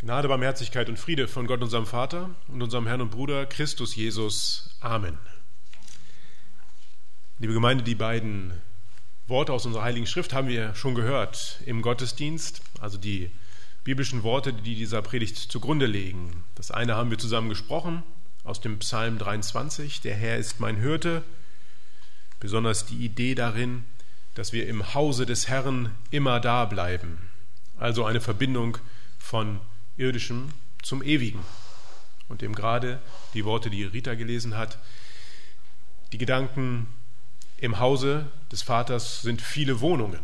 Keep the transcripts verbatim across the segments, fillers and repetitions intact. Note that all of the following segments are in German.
Gnade, Barmherzigkeit und Friede von Gott, unserem Vater und unserem Herrn und Bruder Christus Jesus. Amen. Liebe Gemeinde, die beiden Worte aus unserer Heiligen Schrift haben wir schon gehört im Gottesdienst, also die biblischen Worte, die dieser Predigt zugrunde legen. Das eine haben wir zusammen gesprochen aus dem Psalm dreiundzwanzig, der Herr ist mein Hirte, besonders die Idee darin, dass wir im Hause des Herrn immer da bleiben, also eine Verbindung von Irdischem zum Ewigen. Und eben gerade die Worte, die Rita gelesen hat, die Gedanken, im Hause des Vaters sind viele Wohnungen.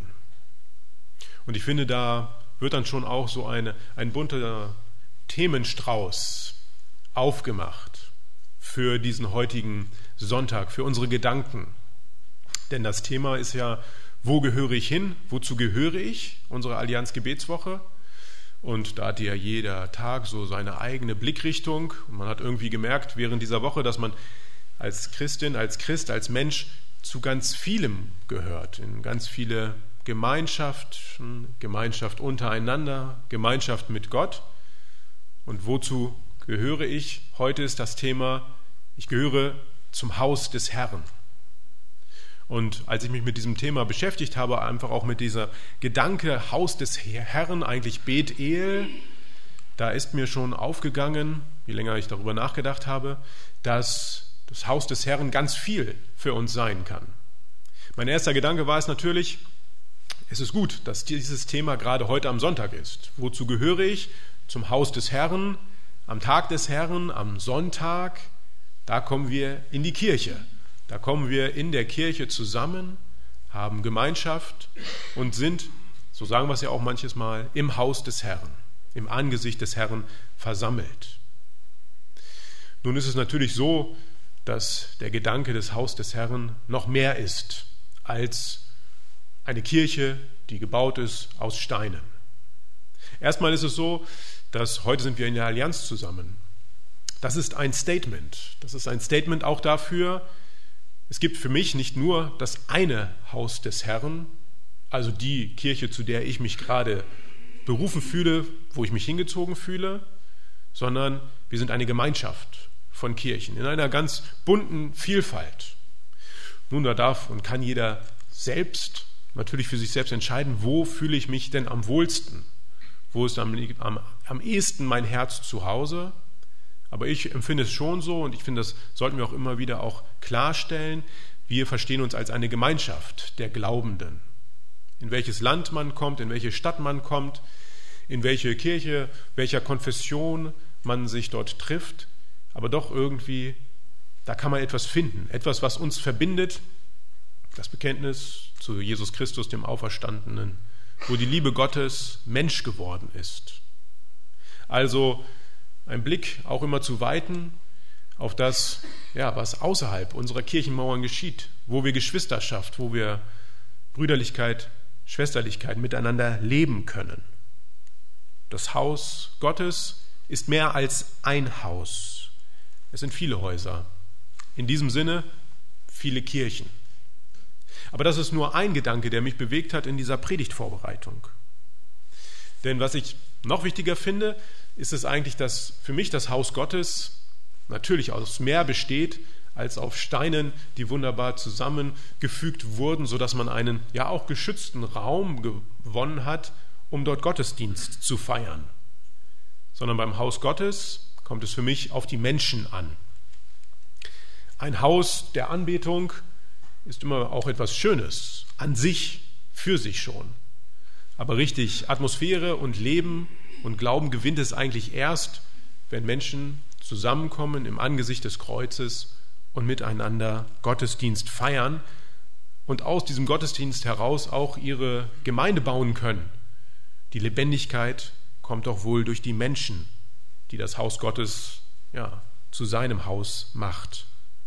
Und ich finde, da wird dann schon auch so eine, ein bunter Themenstrauß aufgemacht für diesen heutigen Sonntag, für unsere Gedanken. Denn das Thema ist ja, wo gehöre ich hin, wozu gehöre ich, unsere Allianz-Gebetswoche. Und da hat ja jeder Tag so seine eigene Blickrichtung. Und man hat irgendwie gemerkt während dieser Woche, dass man als Christin, als Christ, als Mensch zu ganz vielem gehört. In ganz viele Gemeinschaften, Gemeinschaft untereinander, Gemeinschaft mit Gott. Und wozu gehöre ich? Heute ist das Thema, ich gehöre zum Haus des Herrn. Und als ich mich mit diesem Thema beschäftigt habe, einfach auch mit dieser Gedanke Haus des Herrn, eigentlich Bethel, da ist mir schon aufgegangen, je länger ich darüber nachgedacht habe, dass das Haus des Herrn ganz viel für uns sein kann. Mein erster Gedanke war es natürlich, es ist gut, dass dieses Thema gerade heute am Sonntag ist. Wozu gehöre ich? Zum Haus des Herrn, am Tag des Herrn, am Sonntag, da kommen wir in die Kirche. Da kommen wir in der Kirche zusammen, haben Gemeinschaft und sind, so sagen wir es ja auch manches Mal, im Haus des Herrn, im Angesicht des Herrn versammelt. Nun ist es natürlich so, dass der Gedanke des Haus des Herrn noch mehr ist als eine Kirche, die gebaut ist aus Steinen. Erstmal ist es so, dass heute sind wir in der Allianz zusammen. Das ist ein Statement. Das ist ein Statement auch dafür, es gibt für mich nicht nur das eine Haus des Herrn, also die Kirche, zu der ich mich gerade berufen fühle, wo ich mich hingezogen fühle, sondern wir sind eine Gemeinschaft von Kirchen in einer ganz bunten Vielfalt. Nun, da darf und kann jeder selbst natürlich für sich selbst entscheiden, wo fühle ich mich denn am wohlsten, wo ist am, am, am ehesten mein Herz zu Hause. Aber ich empfinde es schon so, und ich finde, das sollten wir auch immer wieder auch klarstellen, wir verstehen uns als eine Gemeinschaft der Glaubenden. In welches Land man kommt, in welche Stadt man kommt, in welche Kirche, welcher Konfession man sich dort trifft, aber doch irgendwie, da kann man etwas finden, etwas, was uns verbindet, das Bekenntnis zu Jesus Christus, dem Auferstandenen, wo die Liebe Gottes Mensch geworden ist. Also ein Blick auch immer zu weiten auf das, ja, was außerhalb unserer Kirchenmauern geschieht, wo wir Geschwisterschaft, wo wir Brüderlichkeit, Schwesterlichkeit miteinander leben können. Das Haus Gottes ist mehr als ein Haus. Es sind viele Häuser. In diesem Sinne viele Kirchen. Aber das ist nur ein Gedanke, der mich bewegt hat in dieser Predigtvorbereitung. Denn was ich noch wichtiger finde, ist es eigentlich, dass für mich das Haus Gottes natürlich aus mehr besteht, als auf Steinen, die wunderbar zusammengefügt wurden, sodass man einen ja auch geschützten Raum gewonnen hat, um dort Gottesdienst zu feiern. Sondern beim Haus Gottes kommt es für mich auf die Menschen an. Ein Haus der Anbetung ist immer auch etwas Schönes, an sich, für sich schon. Aber richtig Atmosphäre und Leben und Glauben gewinnt es eigentlich erst, wenn Menschen zusammenkommen im Angesicht des Kreuzes und miteinander Gottesdienst feiern und aus diesem Gottesdienst heraus auch ihre Gemeinde bauen können. Die Lebendigkeit kommt doch wohl durch die Menschen, die das Haus Gottes ja, zu seinem Haus macht.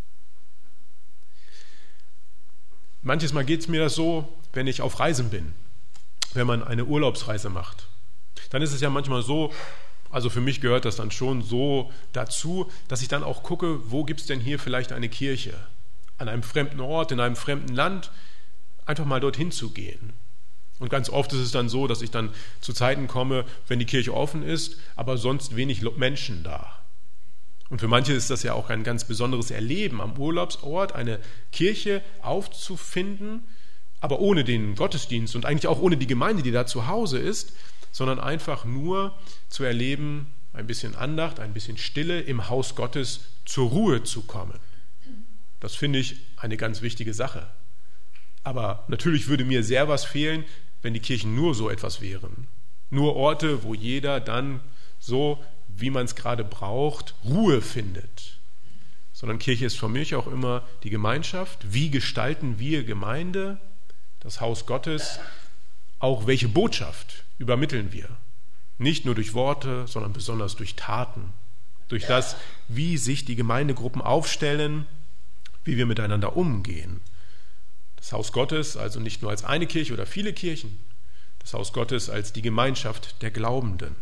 Manches Mal geht es mir das so, wenn ich auf Reisen bin, wenn man eine Urlaubsreise macht. Dann ist es ja manchmal so, also für mich gehört das dann schon so dazu, dass ich dann auch gucke, wo gibt es denn hier vielleicht eine Kirche? An einem fremden Ort, in einem fremden Land, einfach mal dorthin zu gehen. Und ganz oft ist es dann so, dass ich dann zu Zeiten komme, wenn die Kirche offen ist, aber sonst wenig Menschen da. Und für manche ist das ja auch ein ganz besonderes Erleben, am Urlaubsort eine Kirche aufzufinden, aber ohne den Gottesdienst und eigentlich auch ohne die Gemeinde, die da zu Hause ist, sondern einfach nur zu erleben, ein bisschen Andacht, ein bisschen Stille im Haus Gottes zur Ruhe zu kommen. Das finde ich eine ganz wichtige Sache. Aber natürlich würde mir sehr was fehlen, wenn die Kirchen nur so etwas wären. Nur Orte, wo jeder dann so, wie man es gerade braucht, Ruhe findet. Sondern Kirche ist für mich auch immer die Gemeinschaft. Wie gestalten wir Gemeinde, das Haus Gottes? Auch welche Botschaft übermitteln wir? Nicht nur durch Worte, sondern besonders durch Taten. Durch das, wie sich die Gemeindegruppen aufstellen, wie wir miteinander umgehen. Das Haus Gottes also nicht nur als eine Kirche oder viele Kirchen, das Haus Gottes als die Gemeinschaft der Glaubenden.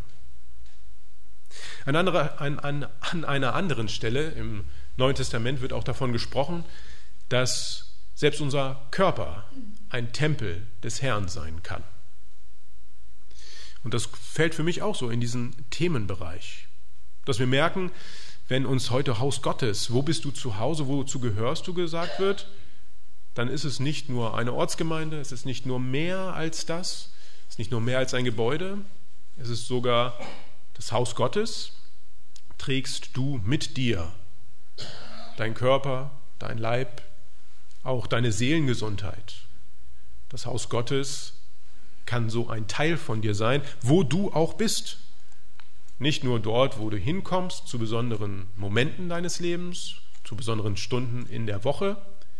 An, anderer, an, an, an einer anderen Stelle im Neuen Testament wird auch davon gesprochen, dass selbst unser Körper ein Tempel des Herrn sein kann. Und das fällt für mich auch so in diesen Themenbereich, dass wir merken, wenn uns heute Haus Gottes, wo bist du zu Hause, wozu gehörst du, gesagt wird, dann ist es nicht nur eine Ortsgemeinde, es ist nicht nur mehr als das, es ist nicht nur mehr als ein Gebäude, es ist sogar das Haus Gottes, trägst du mit dir dein Körper, dein Leib, auch deine Seelengesundheit. Das Haus Gottes kann so ein Teil von dir sein, wo du auch bist. Nicht nur dort, wo du hinkommst, zu besonderen Momenten deines Lebens, zu besonderen Stunden in der Woche,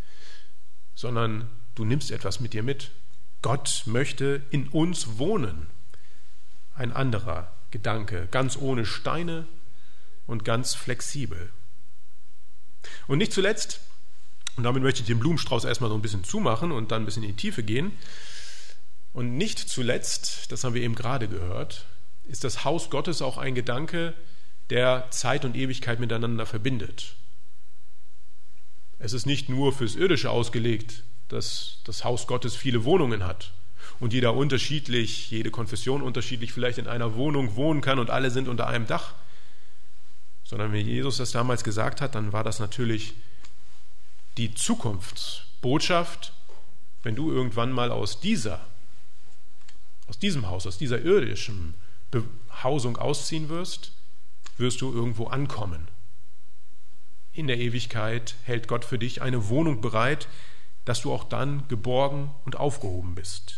sondern du nimmst etwas mit dir mit. Gott möchte in uns wohnen. Ein anderer Gedanke, ganz ohne Steine und ganz flexibel. Und nicht zuletzt, und damit möchte ich den Blumenstrauß erstmal so ein bisschen zumachen und dann ein bisschen in die Tiefe gehen, und nicht zuletzt, das haben wir eben gerade gehört, ist das Haus Gottes auch ein Gedanke, der Zeit und Ewigkeit miteinander verbindet. Es ist nicht nur fürs Irdische ausgelegt, dass das Haus Gottes viele Wohnungen hat und jeder unterschiedlich, jede Konfession unterschiedlich vielleicht in einer Wohnung wohnen kann und alle sind unter einem Dach, sondern wenn Jesus das damals gesagt hat, dann war das natürlich die Zukunftsbotschaft, wenn du irgendwann mal aus dieser, aus diesem Haus, aus dieser irdischen Behausung ausziehen wirst, wirst du irgendwo ankommen. In der Ewigkeit hält Gott für dich eine Wohnung bereit, dass du auch dann geborgen und aufgehoben bist.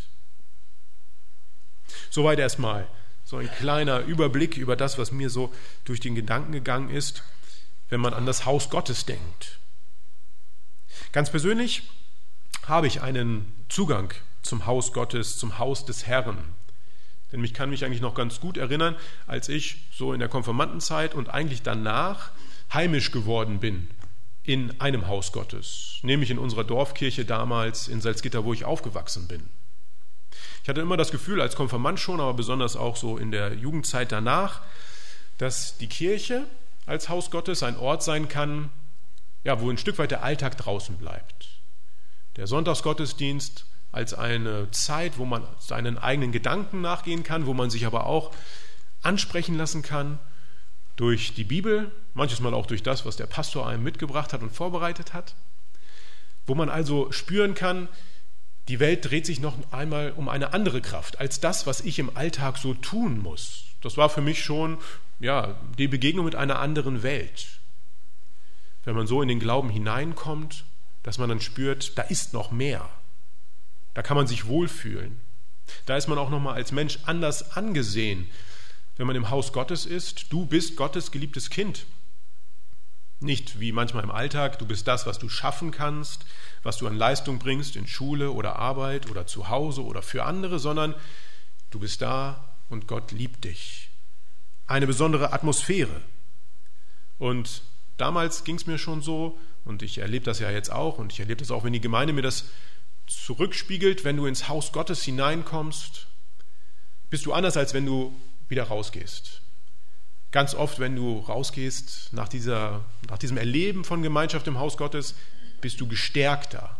Soweit erstmal so ein kleiner Überblick über das, was mir so durch den Gedanken gegangen ist, wenn man an das Haus Gottes denkt. Ganz persönlich habe ich einen Zugang zum Haus Gottes, zum Haus des Herrn. Denn ich kann mich eigentlich noch ganz gut erinnern, als ich so in der Konfirmandenzeit und eigentlich danach heimisch geworden bin in einem Haus Gottes, nämlich in unserer Dorfkirche damals in Salzgitter, wo ich aufgewachsen bin. Ich hatte immer das Gefühl, als Konfirmand schon, aber besonders auch so in der Jugendzeit danach, dass die Kirche als Haus Gottes ein Ort sein kann, ja, wo ein Stück weit der Alltag draußen bleibt. Der Sonntagsgottesdienst als eine Zeit, wo man seinen eigenen Gedanken nachgehen kann, wo man sich aber auch ansprechen lassen kann durch die Bibel, manches Mal auch durch das, was der Pastor einem mitgebracht hat und vorbereitet hat, wo man also spüren kann, die Welt dreht sich noch einmal um eine andere Kraft als das, was ich im Alltag so tun muss. Das war für mich schon ja, die Begegnung mit einer anderen Welt. Wenn man so in den Glauben hineinkommt, dass man dann spürt, da ist noch mehr. Da kann man sich wohlfühlen. Da ist man auch nochmal als Mensch anders angesehen, wenn man im Haus Gottes ist. Du bist Gottes geliebtes Kind. Nicht wie manchmal im Alltag, du bist das, was du schaffen kannst, was du an Leistung bringst in Schule oder Arbeit oder zu Hause oder für andere, sondern du bist da und Gott liebt dich. Eine besondere Atmosphäre. Und damals ging es mir schon so, und ich erlebe das ja jetzt auch, und ich erlebe das auch, wenn die Gemeinde mir das zurückspiegelt, wenn du ins Haus Gottes hineinkommst, bist du anders, als wenn du wieder rausgehst. Ganz oft, wenn du rausgehst nach, dieser, nach diesem Erleben von Gemeinschaft im Haus Gottes, bist du gestärkter,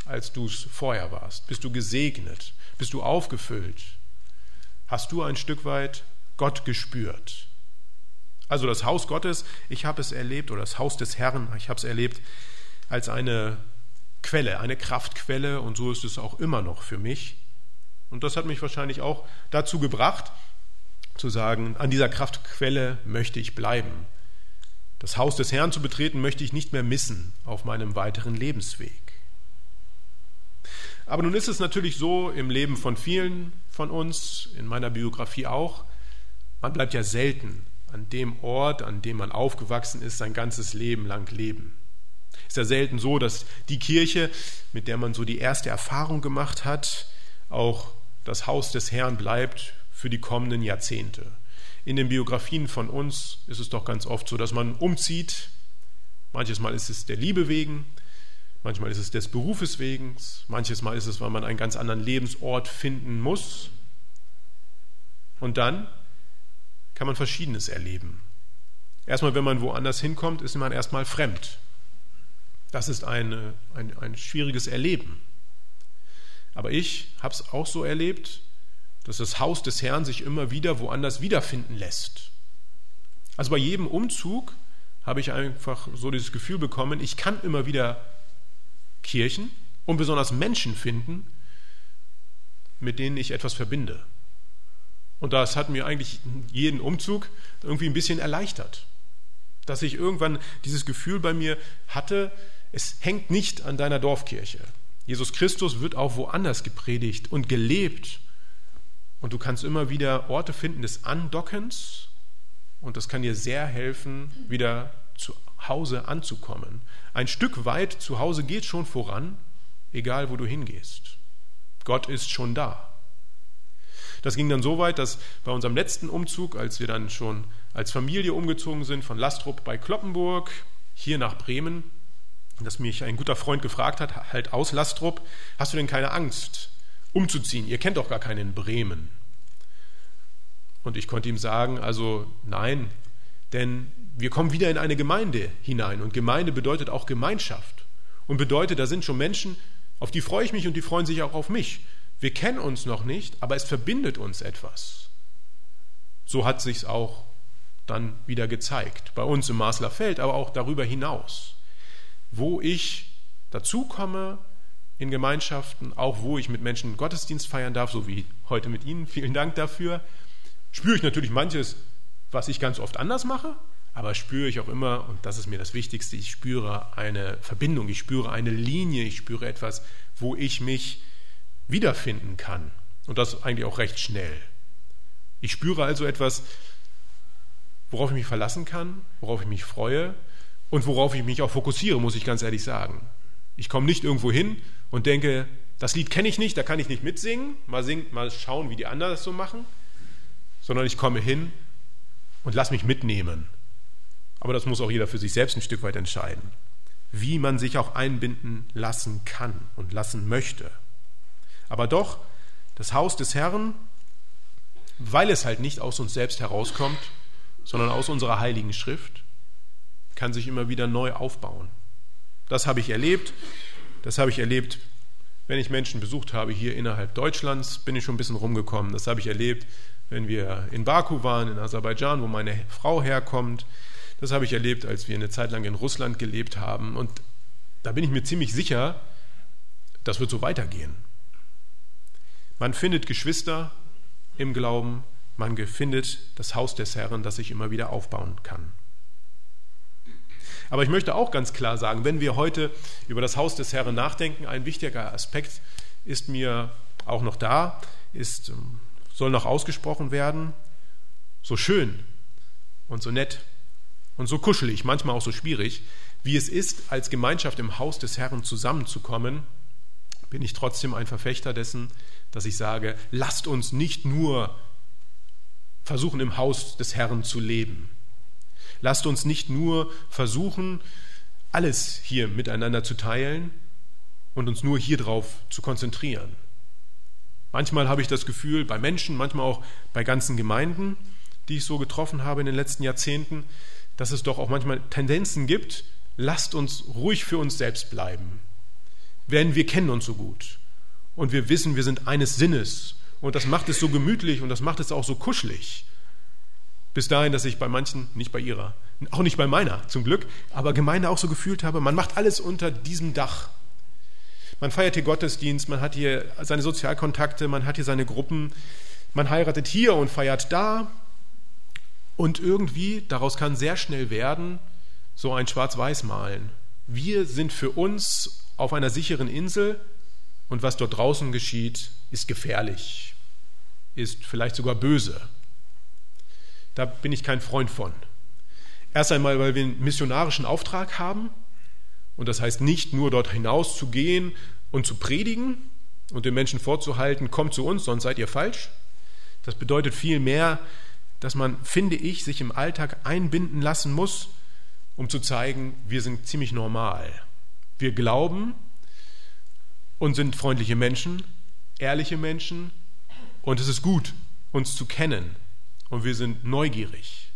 als du es vorher warst? Bist du gesegnet? Bist du aufgefüllt? Hast du ein Stück weit Gott gespürt? Also das Haus Gottes, ich habe es erlebt, oder das Haus des Herrn, ich habe es erlebt als eine Quelle, eine Kraftquelle, und so ist es auch immer noch für mich. Und das hat mich wahrscheinlich auch dazu gebracht, zu sagen, an dieser Kraftquelle möchte ich bleiben. Das Haus des Herrn zu betreten, möchte ich nicht mehr missen auf meinem weiteren Lebensweg. Aber nun ist es natürlich so im Leben von vielen von uns, in meiner Biografie auch, man bleibt ja selten an dem Ort, an dem man aufgewachsen ist, sein ganzes Leben lang leben. Es ist ja selten so, dass die Kirche, mit der man so die erste Erfahrung gemacht hat, auch das Haus des Herrn bleibt für die kommenden Jahrzehnte. In den Biografien von uns ist es doch ganz oft so, dass man umzieht. Manches Mal ist es der Liebe wegen, manchmal ist es des Berufes wegen, manches Mal ist es, weil man einen ganz anderen Lebensort finden muss. Und dann kann man Verschiedenes erleben. Erstmal, wenn man woanders hinkommt, ist man erstmal fremd. Das ist eine, ein, ein schwieriges Erleben. Aber ich habe es auch so erlebt, dass das Haus des Herrn sich immer wieder woanders wiederfinden lässt. Also bei jedem Umzug habe ich einfach so dieses Gefühl bekommen, ich kann immer wieder Kirchen und besonders Menschen finden, mit denen ich etwas verbinde. Und das hat mir eigentlich jeden Umzug irgendwie ein bisschen erleichtert. Dass ich irgendwann dieses Gefühl bei mir hatte, es hängt nicht an deiner Dorfkirche. Jesus Christus wird auch woanders gepredigt und gelebt. Und du kannst immer wieder Orte finden des Andockens. Und das kann dir sehr helfen, wieder zu Hause anzukommen. Ein Stück weit zu Hause geht schon voran, egal wo du hingehst. Gott ist schon da. Das ging dann so weit, dass bei unserem letzten Umzug, als wir dann schon als Familie umgezogen sind von Lastrup bei Cloppenburg hier nach Bremen, dass mich ein guter Freund gefragt hat, halt aus Lastrup, hast du denn keine Angst, umzuziehen? Ihr kennt doch gar keinen in Bremen. Und ich konnte ihm sagen, also nein, denn wir kommen wieder in eine Gemeinde hinein und Gemeinde bedeutet auch Gemeinschaft und bedeutet, da sind schon Menschen, auf die freue ich mich und die freuen sich auch auf mich. Wir kennen uns noch nicht, aber es verbindet uns etwas. So hat sich's auch dann wieder gezeigt, bei uns im Masler Feld, aber auch darüber hinaus, wo ich dazukomme in Gemeinschaften, auch wo ich mit Menschen Gottesdienst feiern darf, so wie heute mit Ihnen, vielen Dank dafür, spüre ich natürlich manches, was ich ganz oft anders mache, aber spüre ich auch immer, und das ist mir das Wichtigste, ich spüre eine Verbindung, ich spüre eine Linie, ich spüre etwas, wo ich mich wiederfinden kann. Und das eigentlich auch recht schnell. Ich spüre also etwas, worauf ich mich verlassen kann, worauf ich mich freue und worauf ich mich auch fokussiere, muss ich ganz ehrlich sagen. Ich komme nicht irgendwo hin und denke, das Lied kenne ich nicht, da kann ich nicht mitsingen, mal singen, mal schauen, wie die anderen das so machen, sondern ich komme hin und lass mich mitnehmen. Aber das muss auch jeder für sich selbst ein Stück weit entscheiden, wie man sich auch einbinden lassen kann und lassen möchte. Aber doch, das Haus des Herrn, weil es halt nicht aus uns selbst herauskommt, sondern aus unserer Heiligen Schrift, kann sich immer wieder neu aufbauen. Das habe ich erlebt. Das habe ich erlebt, wenn ich Menschen besucht habe hier innerhalb Deutschlands, bin ich schon ein bisschen rumgekommen. Das habe ich erlebt, wenn wir in Baku waren, in Aserbaidschan, wo meine Frau herkommt. Das habe ich erlebt, als wir eine Zeit lang in Russland gelebt haben. Und da bin ich mir ziemlich sicher, das wird so weitergehen. Man findet Geschwister im Glauben, man findet das Haus des Herrn, das sich immer wieder aufbauen kann. Aber ich möchte auch ganz klar sagen, wenn wir heute über das Haus des Herrn nachdenken, ein wichtiger Aspekt ist mir auch noch da, ist, soll noch ausgesprochen werden, so schön und so nett und so kuschelig, manchmal auch so schwierig, wie es ist, als Gemeinschaft im Haus des Herrn zusammenzukommen, bin ich trotzdem ein Verfechter dessen, dass ich sage, lasst uns nicht nur versuchen, im Haus des Herrn zu leben. Lasst uns nicht nur versuchen, alles hier miteinander zu teilen und uns nur hier drauf zu konzentrieren. Manchmal habe ich das Gefühl, bei Menschen, manchmal auch bei ganzen Gemeinden, die ich so getroffen habe in den letzten Jahrzehnten, dass es doch auch manchmal Tendenzen gibt, lasst uns ruhig für uns selbst bleiben. Denn wir kennen uns so gut und wir wissen, wir sind eines Sinnes und das macht es so gemütlich und das macht es auch so kuschelig. Bis dahin, dass ich bei manchen, nicht bei ihrer, auch nicht bei meiner zum Glück, aber Gemeinde auch so gefühlt habe, man macht alles unter diesem Dach. Man feiert hier Gottesdienst, man hat hier seine Sozialkontakte, man hat hier seine Gruppen, man heiratet hier und feiert da. Und irgendwie, daraus kann sehr schnell werden, so ein Schwarz-Weiß-Malen. Wir sind für uns auf einer sicheren Insel und was dort draußen geschieht, ist gefährlich, ist vielleicht sogar böse. Da bin ich kein Freund von. Erst einmal, weil wir einen missionarischen Auftrag haben und das heißt nicht nur dort hinaus zu gehen und zu predigen und den Menschen vorzuhalten, kommt zu uns, sonst seid ihr falsch. Das bedeutet vielmehr, dass man, finde ich, sich im Alltag einbinden lassen muss, um zu zeigen, wir sind ziemlich normal. Wir glauben und sind freundliche Menschen, ehrliche Menschen und es ist gut, uns zu kennen und wir sind neugierig.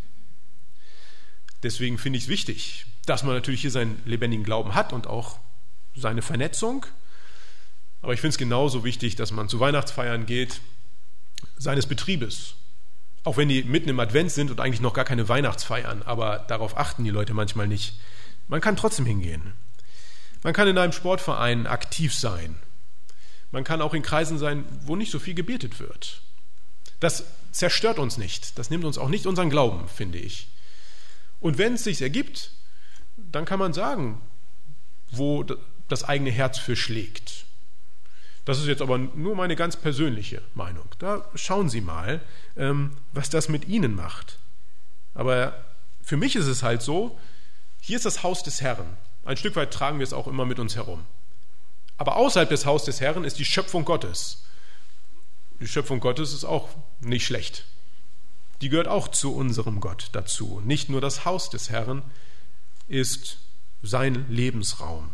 Deswegen finde ich es wichtig, dass man natürlich hier seinen lebendigen Glauben hat und auch seine Vernetzung. Aber ich finde es genauso wichtig, dass man zu Weihnachtsfeiern geht, seines Betriebes. Auch wenn die mitten im Advent sind und eigentlich noch gar keine Weihnachtsfeiern, aber darauf achten die Leute manchmal nicht. Man kann trotzdem hingehen. Man kann in einem Sportverein aktiv sein. Man kann auch in Kreisen sein, wo nicht so viel gebetet wird. Das zerstört uns nicht. Das nimmt uns auch nicht unseren Glauben, finde ich. Und wenn es sich ergibt, dann kann man sagen, wo das eigene Herz für schlägt. Das ist jetzt aber nur meine ganz persönliche Meinung. Da schauen Sie mal, was das mit Ihnen macht. Aber für mich ist es halt so, hier ist das Haus des Herrn. Ein Stück weit tragen wir es auch immer mit uns herum. Aber außerhalb des Hauses des Herrn ist die Schöpfung Gottes. Die Schöpfung Gottes ist auch nicht schlecht. Die gehört auch zu unserem Gott dazu. Nicht nur das Haus des Herrn ist sein Lebensraum.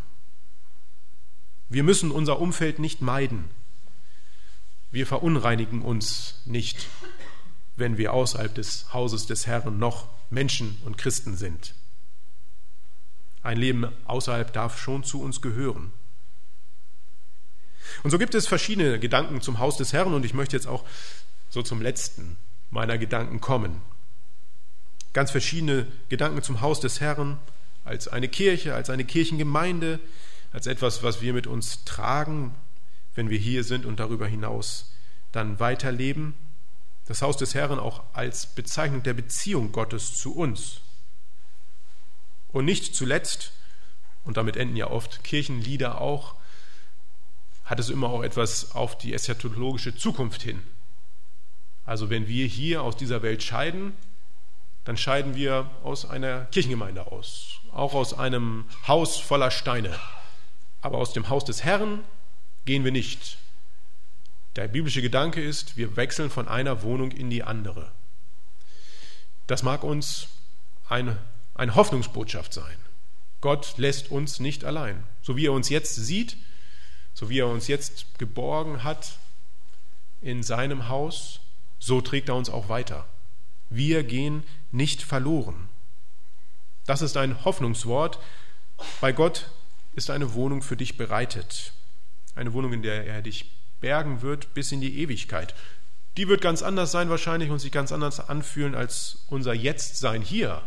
Wir müssen unser Umfeld nicht meiden. Wir verunreinigen uns nicht, wenn wir außerhalb des Hauses des Herrn noch Menschen und Christen sind. Ein Leben außerhalb darf schon zu uns gehören. Und so gibt es verschiedene Gedanken zum Haus des Herrn und ich möchte jetzt auch so zum letzten meiner Gedanken kommen. Ganz verschiedene Gedanken zum Haus des Herrn als eine Kirche, als eine Kirchengemeinde, als etwas, was wir mit uns tragen, wenn wir hier sind und darüber hinaus dann weiterleben. Das Haus des Herrn auch als Bezeichnung der Beziehung Gottes zu uns. Und nicht zuletzt, und damit enden ja oft Kirchenlieder auch, hat es immer auch etwas auf die eschatologische Zukunft hin. Also wenn wir hier aus dieser Welt scheiden, dann scheiden wir aus einer Kirchengemeinde aus, auch aus einem Haus voller Steine. Aber aus dem Haus des Herrn gehen wir nicht. Der biblische Gedanke ist, wir wechseln von einer Wohnung in die andere. Das mag uns eine, eine Hoffnungsbotschaft sein. Gott lässt uns nicht allein. So wie er uns jetzt sieht, so wie er uns jetzt geborgen hat in seinem Haus, so trägt er uns auch weiter. Wir gehen nicht verloren. Das ist ein Hoffnungswort. Bei Gott ist eine Wohnung für dich bereitet. Eine Wohnung, in der er dich bergen wird bis in die Ewigkeit. Die wird ganz anders sein wahrscheinlich und sich ganz anders anfühlen als unser Jetztsein hier.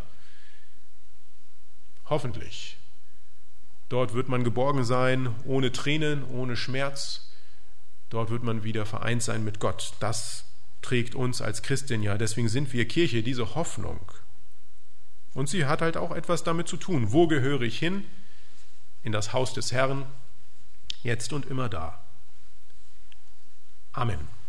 Hoffentlich. Dort wird man geborgen sein, ohne Tränen, ohne Schmerz. Dort wird man wieder vereint sein mit Gott. Das trägt uns als Christen ja. Deswegen sind wir Kirche, diese Hoffnung. Und sie hat halt auch etwas damit zu tun. Wo gehöre ich hin? In das Haus des Herrn, jetzt und immer da. Amen.